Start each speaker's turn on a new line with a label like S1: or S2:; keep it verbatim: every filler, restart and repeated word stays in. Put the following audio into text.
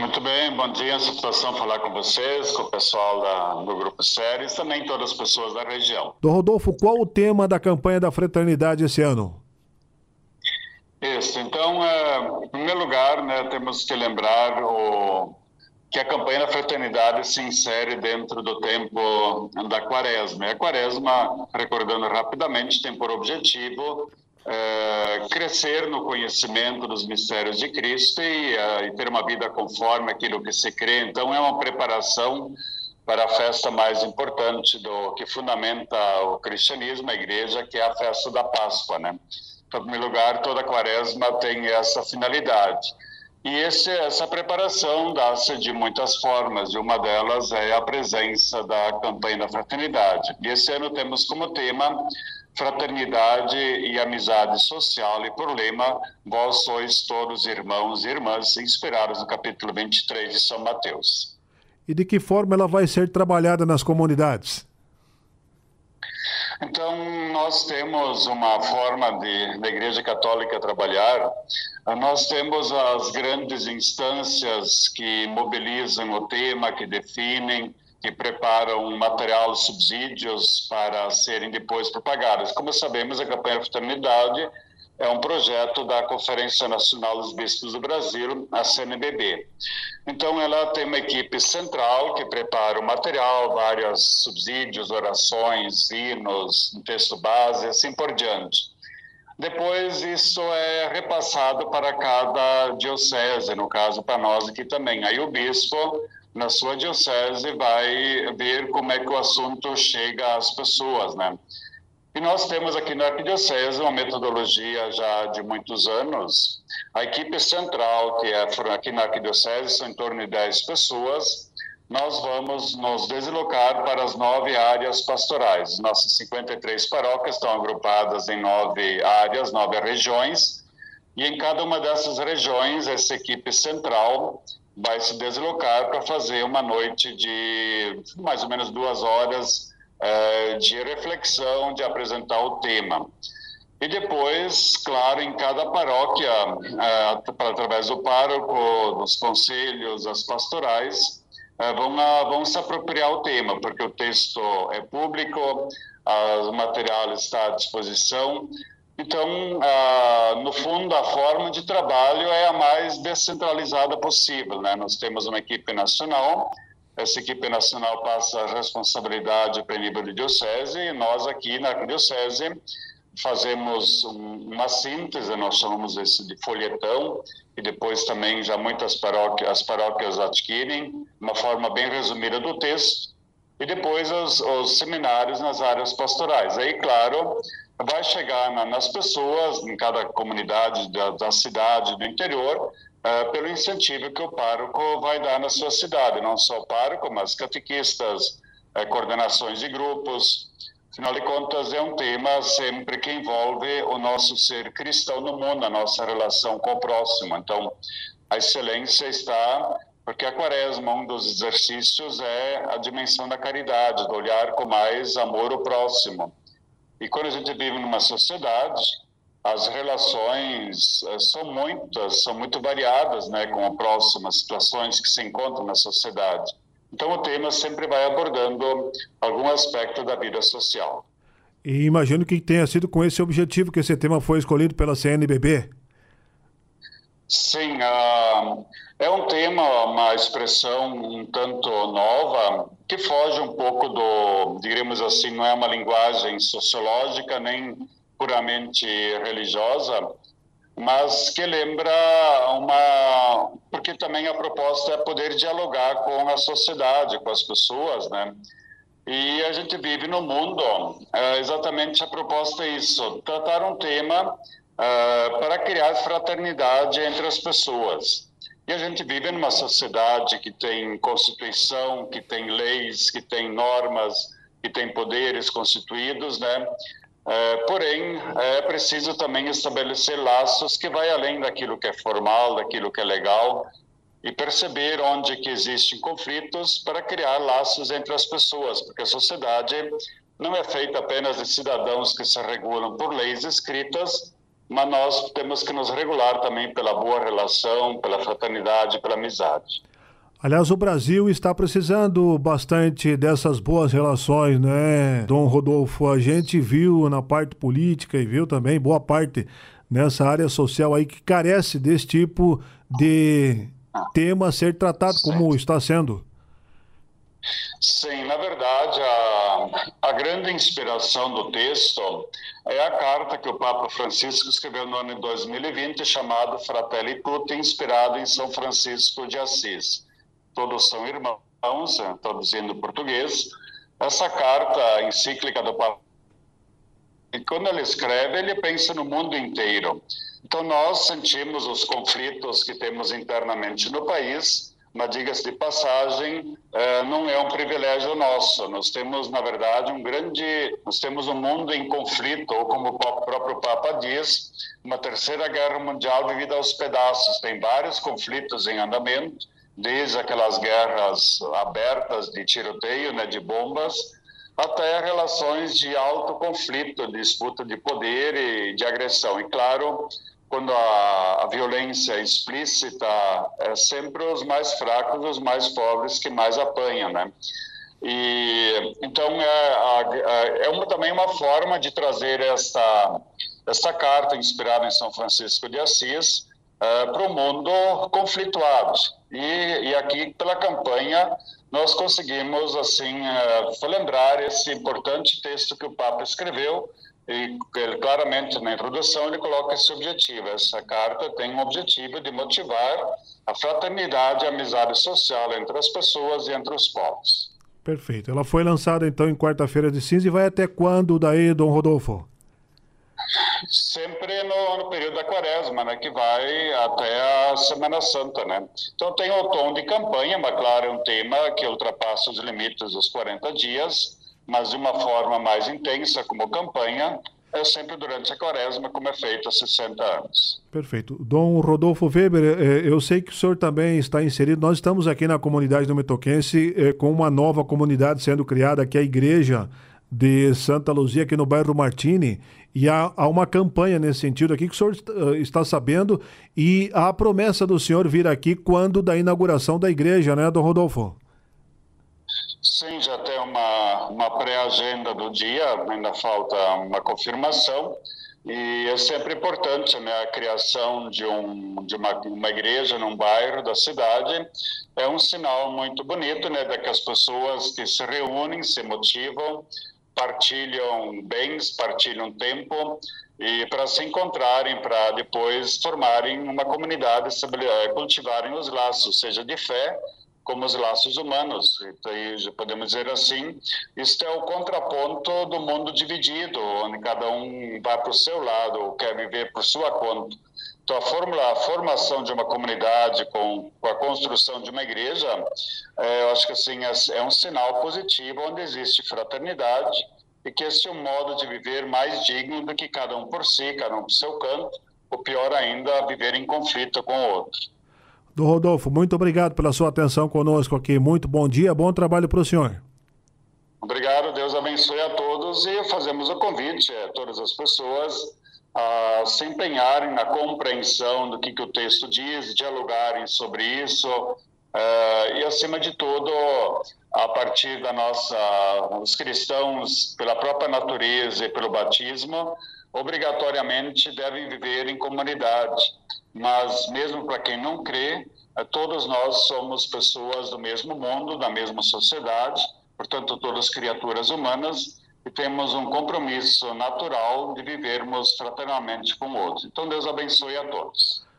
S1: Muito bem, bom dia, satisfação falar com vocês, com o pessoal da, do Grupo Séries, também todas as pessoas da região.
S2: Dom Rodolfo, qual o tema da campanha da Fraternidade esse ano?
S1: Isso, então, é, em primeiro lugar, né, temos que lembrar o, que a campanha da Fraternidade se insere dentro do tempo da Quaresma. E a Quaresma, recordando rapidamente, tem por objetivo é, crescer no conhecimento dos mistérios de Cristo e, é, e ter uma vida conforme aquilo que se crê. Então, é uma preparação para a festa mais importante do que fundamenta o cristianismo, a igreja, que é a festa da Páscoa, né? Em primeiro lugar, toda a Quaresma tem essa finalidade. E esse, essa preparação dá-se de muitas formas, e uma delas é a presença da campanha da fraternidade. E esse ano temos como tema Fraternidade e Amizade Social, e por lema, vós sois todos irmãos e irmãs, inspirados no capítulo vinte e três de São Mateus.
S2: E de que forma ela vai ser trabalhada nas comunidades?
S1: Então, nós temos uma forma de, da Igreja Católica trabalhar. Nós temos as grandes instâncias que mobilizam o tema, que definem, que preparam material, subsídios para serem depois propagados. Como sabemos, a campanha da Fraternidade é um projeto da Conferência Nacional dos Bispos do Brasil, a C N B B. Então, ela tem uma equipe central que prepara o material, vários subsídios, orações, hinos, texto base, assim por diante. Depois, isso é repassado para cada diocese, no caso para nós aqui também. Aí o bispo, na sua diocese, vai ver como é que o assunto chega às pessoas, né? E nós temos aqui na Arquidiocese uma metodologia já de muitos anos. A equipe central, que é aqui na Arquidiocese, são em torno de dez pessoas. Nós vamos nos deslocar para as nove áreas pastorais. Nossas cinquenta e três paróquias estão agrupadas em nove áreas, nove regiões. E em cada uma dessas regiões, essa equipe central vai se deslocar para fazer uma noite de mais ou menos duas horas de reflexão, de apresentar o tema. E depois, claro, em cada paróquia, através do pároco, dos conselhos, as pastorais, vão, vão se apropriar o tema, porque o texto é público, o material está à disposição. Então, no fundo, a forma de trabalho é a mais descentralizada possível, né? Nós temos uma equipe nacional. Essa equipe nacional passa a responsabilidade para o nível de diocese, e nós aqui na Arquidiocese fazemos uma síntese, nós chamamos isso de folhetão, e depois também já muitas paróquias, as paróquias adquirem uma forma bem resumida do texto, e depois os, os seminários nas áreas pastorais. Aí, claro, vai chegar na, nas pessoas, em cada comunidade da, da cidade, do interior, Uh, pelo incentivo que o pároco vai dar na sua cidade, não só o pároco, mas catequistas, uh, coordenações de grupos. Afinal de contas, é um tema sempre que envolve o nosso ser cristão no mundo, a nossa relação com o próximo. Então, a excelência está, porque a Quaresma, um dos exercícios é a dimensão da caridade, do olhar com mais amor ao próximo. E quando a gente vive numa sociedade, as relações são muitas, são muito variadas, né, com a próxima, situações que se encontram na sociedade. Então, o tema sempre vai abordando algum aspecto da vida social.
S2: E imagino que tenha sido com esse objetivo que esse tema foi escolhido pela C N B B.
S1: Sim, uh, é um tema, uma expressão um tanto nova, que foge um pouco do, digamos assim, não é uma linguagem sociológica, nem puramente religiosa, mas que lembra uma... Porque também a proposta é poder dialogar com a sociedade, com as pessoas, né? E a gente vive no mundo, é, exatamente a proposta é isso, tratar um tema é, para criar fraternidade entre as pessoas. E a gente vive numa sociedade que tem constituição, que tem leis, que tem normas, que tem poderes constituídos, né? É, porém, é preciso também estabelecer laços que vai além daquilo que é formal, daquilo que é legal, e perceber onde que existem conflitos para criar laços entre as pessoas, porque a sociedade não é feita apenas de cidadãos que se regulam por leis escritas, mas nós temos que nos regular também pela boa relação, pela fraternidade, pela amizade.
S2: Aliás, o Brasil está precisando bastante dessas boas relações, né, Dom Rodolfo? A gente viu na parte política e viu também boa parte nessa área social aí que carece desse tipo de tema ser tratado como está sendo.
S1: Sim, na verdade, a, a grande inspiração do texto é a carta que o Papa Francisco escreveu no ano de dois mil e vinte, chamado Fratelli Tutti, inspirado em São Francisco de Assis. Todos são irmãos, traduzindo em português. Essa carta encíclica do Papa, e quando ele escreve, ele pensa no mundo inteiro. Então, nós sentimos os conflitos que temos internamente no país, mas, diga-se de passagem, não é um privilégio nosso. Nós temos, na verdade, um grande... Nós temos um mundo em conflito, ou como o próprio Papa diz, uma terceira guerra mundial vivida aos pedaços. Tem vários conflitos em andamento, desde aquelas guerras abertas de tiroteio, né, de bombas, até relações de alto conflito, disputa de poder e de agressão. E, claro, quando a, a violência explícita, é sempre os mais fracos, os mais pobres que mais apanham, né? E, então, é, a, é uma, também uma forma de trazer esta, esta carta inspirada em São Francisco de Assis é, para o mundo conflituado. E, e aqui, pela campanha, nós conseguimos, assim, é, lembrar esse importante texto que o Papa escreveu. E ele, claramente, na introdução, ele coloca esse objetivo. Essa carta tem o objetivo de motivar a fraternidade e a amizade social entre as pessoas e entre os povos.
S2: Perfeito. Ela foi lançada, então, em quarta-feira de cinza e vai até quando daí, Dom Rodolfo?
S1: Sempre no, no período da quaresma, né, que vai até a Semana Santa, né? Então tem o tom de campanha, mas claro, é um tema que ultrapassa os limites dos quarenta dias, mas de uma forma mais intensa como campanha, é sempre durante a quaresma, como é feito há sessenta anos.
S2: Perfeito. Dom Rodolfo Weber, eu sei que o senhor também está inserido, nós estamos aqui na comunidade do Metoquense com uma nova comunidade sendo criada, que é a Igreja de Santa Luzia, aqui no bairro Martini, e há, há uma campanha nesse sentido aqui que o senhor está sabendo, e há a promessa do senhor vir aqui quando da inauguração da igreja, né, Dom Rodolfo?
S1: Sim, já tem uma, uma pré-agenda do dia, ainda falta uma confirmação, e é sempre importante, né, a criação de, um, de uma, uma igreja num bairro da cidade, é um sinal muito bonito, né, de que as pessoas que se reúnem, se motivam, partilham bens, partilham tempo, e para se encontrarem, para depois formarem uma comunidade, cultivarem os laços, seja de fé, como os laços humanos. E, podemos dizer assim, isto é o contraponto do mundo dividido, onde cada um vai para o seu lado, ou quer viver por sua conta. Então, a, fórmula, a formação de uma comunidade com, com a construção de uma igreja, é, eu acho que assim, é, é um sinal positivo, onde existe fraternidade, e que esse é um modo de viver mais digno do que cada um por si, cada um por seu canto, ou pior ainda, viver em conflito com o outro.
S2: Dom Rodolfo, muito obrigado pela sua atenção conosco aqui. Muito bom dia, bom trabalho para o senhor.
S1: Obrigado, Deus abençoe a todos, e fazemos o convite a todas as pessoas a se empenharem na compreensão do que, que o texto diz, dialogarem sobre isso, uh, e acima de tudo, a partir da nossa, os cristãos, pela própria natureza e pelo batismo, obrigatoriamente devem viver em comunidade. Mas mesmo para quem não crê, todos nós somos pessoas do mesmo mundo, da mesma sociedade, portanto todas criaturas humanas, e temos um compromisso natural de vivermos fraternalmente com o outro. Então Deus abençoe a todos.